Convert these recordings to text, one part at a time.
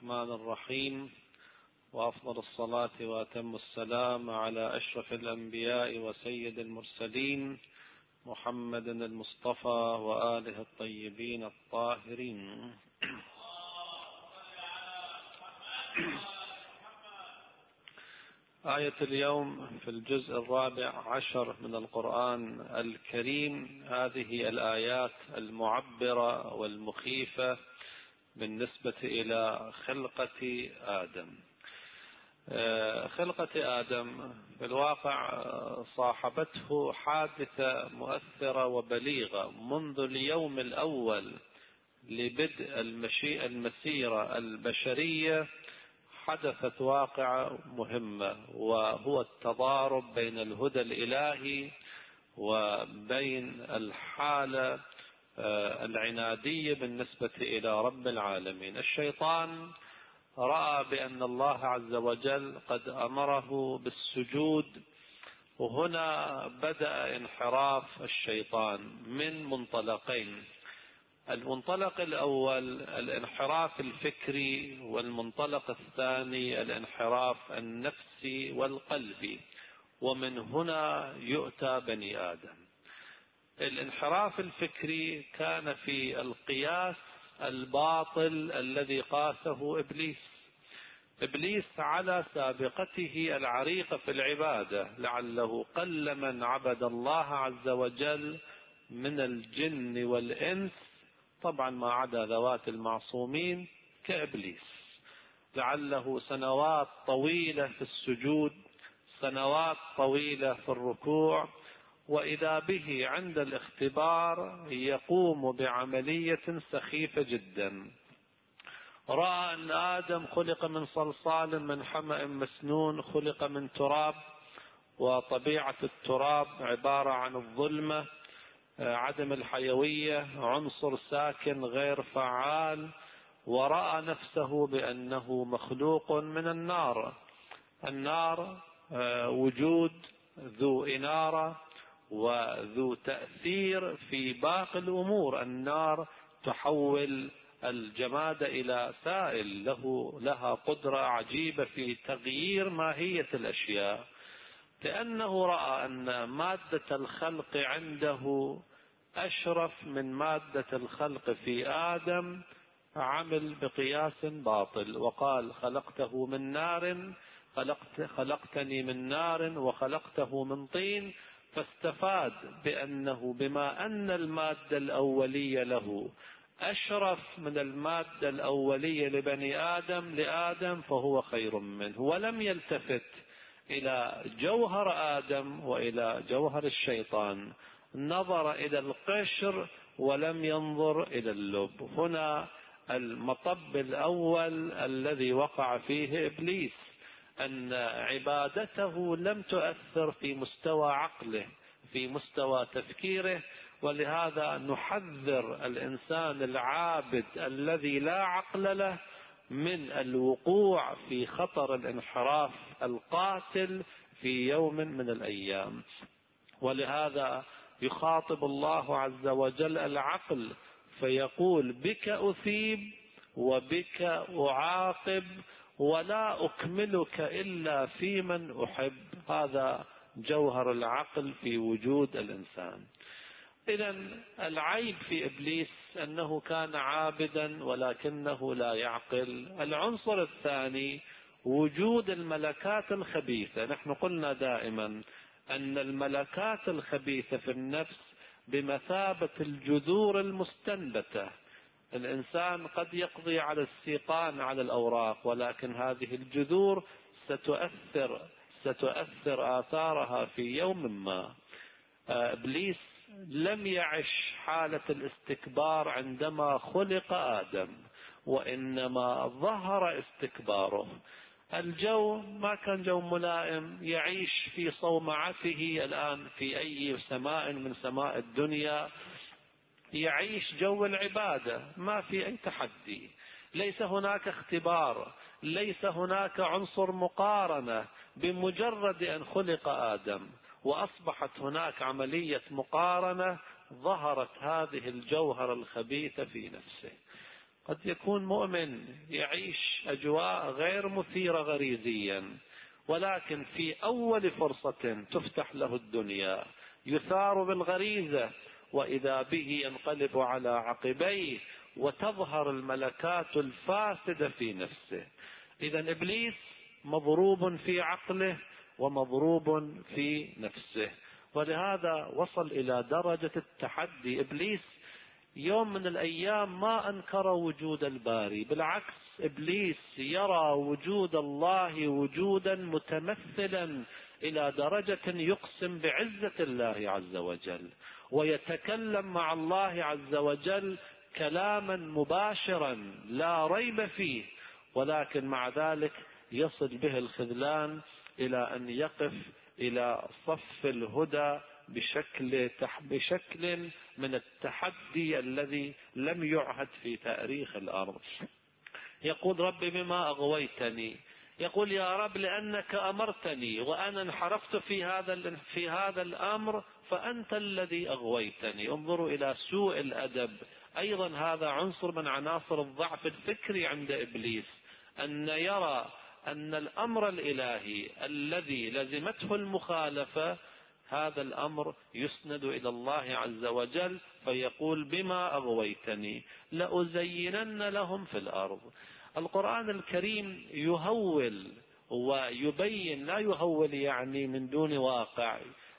الرحمن الرحيم، وأفضل الصلاة وأتم السلام على أشرف الأنبياء وسيد المرسلين محمد المصطفى وآله الطيبين الطاهرين. آية اليوم في الجزء 14 من القرآن الكريم. هذه الآيات المعبرة والمخيفة بالنسبة إلى خلقة آدم. خلقة آدم في الواقع صاحبته حادثة مؤثرة وبليغة منذ اليوم الأول لبدء المسيرة البشرية. حدثت واقعة مهمة، وهو التضارب بين الهدى الإلهي وبين الحالة العنادية بالنسبة إلى رب العالمين. الشيطان رأى بأن الله عز وجل قد أمره بالسجود، وهنا بدأ انحراف الشيطان من منطلقين. المنطلق الأول الانحراف الفكري، والمنطلق الثاني الانحراف النفسي والقلبي، ومن هنا يؤتى بني آدم. الانحراف الفكري كان في القياس الباطل الذي قاسه إبليس على سابقته العريقة في العبادة، لعله قل من عبد الله عز وجل من الجن والإنس، طبعا ما عدا ذوات المعصومين كإبليس. لعله سنوات طويلة في السجود، سنوات طويلة في الركوع، وإذا به عند الاختبار يقوم بعملية سخيفة جدا. رأى أن آدم خلق من صلصال من حمأ مسنون، خلق من تراب، وطبيعة التراب عبارة عن الظلمة، عدم الحيوية، عنصر ساكن غير فعال. ورأى نفسه بأنه مخلوق من النار وجود ذو إنارة وذو تأثير في باقي الأمور. النار تحول الجماد إلى سائل، لها قدرة عجيبة في تغيير ماهية الأشياء. لأنه رأى أن مادة الخلق عنده أشرف من مادة الخلق في آدم، عمل بقياس باطل وقال خلقتني من نار وخلقته من طين. فاستفاد بأنه بما أن المادة الأولية له أشرف من المادة الأولية لبني آدم فهو خير منه، ولم يلتفت إلى جوهر آدم وإلى جوهر الشيطان. نظر إلى القشر ولم ينظر إلى اللب. هنا المطب الأول الذي وقع فيه إبليس، أن عبادته لم تؤثر في مستوى عقله، في مستوى تفكيره. ولهذا نحذر الإنسان العابد الذي لا عقل له من الوقوع في خطر الانحراف القاتل في يوم من الأيام. ولهذا يخاطب الله عز وجل العقل فيقول: بك أثيب وبك أعاقب ولا أكملك إلا في من أحب. هذا جوهر العقل في وجود الإنسان. إذن العيب في إبليس أنه كان عابدا ولكنه لا يعقل. العنصر الثاني وجود الملكات الخبيثة. نحن قلنا دائما أن الملكات الخبيثة في النفس بمثابة الجذور المستنبتة. الإنسان قد يقضي على السيقان على الأوراق، ولكن هذه الجذور ستؤثر آثارها في يوم ما. إبليس لم يعش حالة الاستكبار عندما خلق آدم، وإنما ظهر استكباره. الجو ما كان جو ملائم، يعيش في صومعته الآن في أي سماء من سماء الدنيا، يعيش جو العبادة، ما في أي تحدي، ليس هناك اختبار، ليس هناك عنصر مقارنة. بمجرد أن خلق آدم وأصبحت هناك عملية مقارنة، ظهرت هذه الجوهرة الخبيثة في نفسه. قد يكون مؤمن يعيش أجواء غير مثيرة غريزيا، ولكن في أول فرصة تفتح له الدنيا يثار بالغريزة، وإذا به ينقلب على عقبيه وتظهر الملكات الفاسدة في نفسه. إذا إبليس مضروب في عقله ومضروب في نفسه، ولهذا وصل إلى درجة التحدي. إبليس يوم من الأيام ما أنكر وجود الباري، بالعكس إبليس يرى وجود الله وجودا متمثلا إلى درجة يقسم بعزة الله عز وجل، ويتكلم مع الله عز وجل كلاما مباشرا لا ريب فيه، ولكن مع ذلك يصل به الخذلان إلى أن يقف إلى صف الهدى بشكل من التحدي الذي لم يعهد في تاريخ الأرض. يقول رب بما أغويتني، يقول يا رب لأنك أمرتني وأنا انحرفت في هذا الأمر فأنت الذي أغويتني. انظروا إلى سوء الأدب، أيضا هذا عنصر من عناصر الضعف الفكري عند إبليس، أن يرى أن الأمر الإلهي الذي لزمته المخالفة هذا الأمر يسند إلى الله عز وجل، فيقول بما أغويتني لأزينن لهم في الأرض. القرآن الكريم يهول ويبين، لا يهول يعني من دون واقع،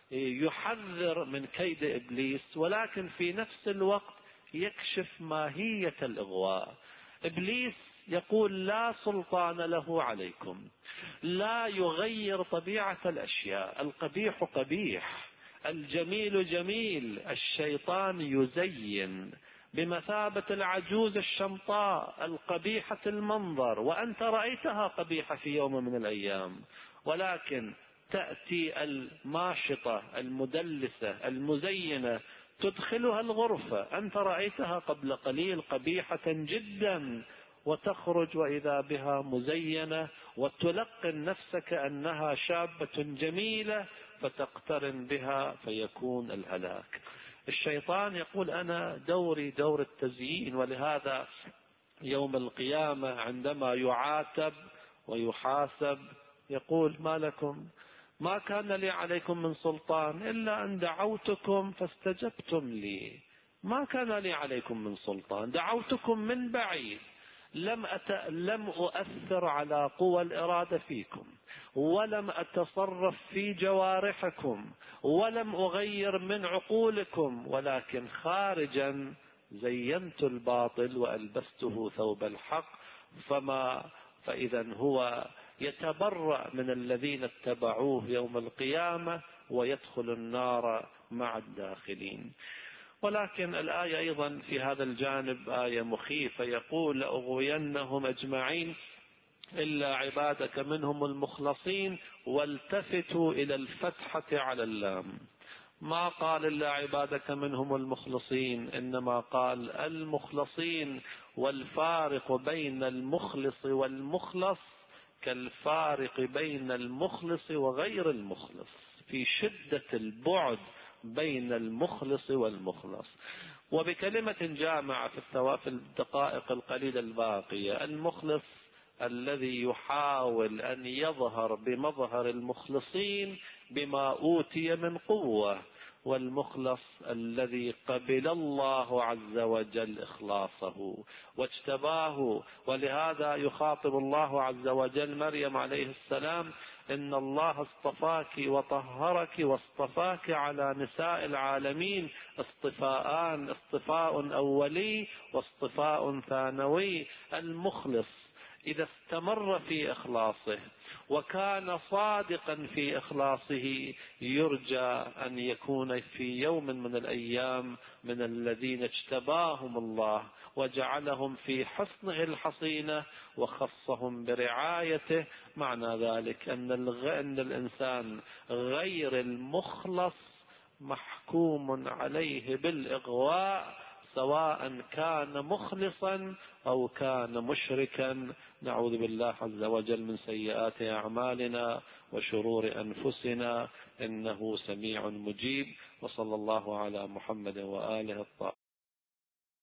يحذر من كيد إبليس، ولكن في نفس الوقت يكشف ماهية الإغواء. إبليس يقول لا سلطان له عليكم، لا يغير طبيعة الأشياء، القبيح قبيح، الجميل جميل، الشيطان يزين بمثابة العجوز الشمطاء القبيحة المنظر، وأنت رأيتها قبيحة في يوم من الأيام، ولكن تأتي الماشطة المدلسة المزينة تدخلها الغرفة، أنت رأيتها قبل قليل قبيحة جدا، وتخرج وإذا بها مزينة، وتلقن نفسك أنها شابة جميلة فتقترن بها فيكون الهلاك. الشيطان يقول أنا دوري دور التزيين، ولهذا يوم القيامة عندما يعاتب ويحاسب يقول ما لكم، ما كان لي عليكم من سلطان إلا أن دعوتكم فاستجبتم لي. ما كان لي عليكم من سلطان، دعوتكم من بعيد، لم أؤثر على قوى الإرادة فيكم، ولم أتصرف في جوارحكم، ولم أغير من عقولكم، ولكن خارجا زينت الباطل وألبسته ثوب الحق. فإذا هو يتبرأ من الذين اتبعوه يوم القيامة ويدخل النار مع الداخلين. ولكن الآية أيضا في هذا الجانب آية مخيفة، يقول لأغوينهم أجمعين إلا عبادك منهم المخلصين. والتفتوا إلى الفتحة على اللام، ما قال إلا عبادك منهم المخلصين، إنما قال المخلصين، والفارق بين المخلص والمخلص كالفارق بين المخلص وغير المخلص، في شدة البعد بين المخلص والمخلص. وبكلمة جامعة في الدقائق القليلة الباقية، المخلص الذي يحاول أن يظهر بمظهر المخلصين بما أوتي من قوة، والمخلص الذي قبل الله عز وجل إخلاصه واجتباه. ولهذا يخاطب الله عز وجل مريم عليه السلام إن الله اصطفاك وطهرك واصطفاك على نساء العالمين اصطفاءان، اصطفاء أولي واصطفاء ثانوي. المخلص إذا استمر في إخلاصه وكان صادقا في إخلاصه يرجى أن يكون في يوم من الأيام من الذين اجتباهم الله وجعلهم في حصنه الحصينة وخصهم برعايته. معنى ذلك أن الإنسان غير المخلص محكوم عليه بالإغواء، سواء كان مخلصا أو كان مشركا. نعوذ بالله عز وجل من سيئات أعمالنا وشرور أنفسنا، إنه سميع مجيب. وصلى الله على محمد وآله الطاهرين.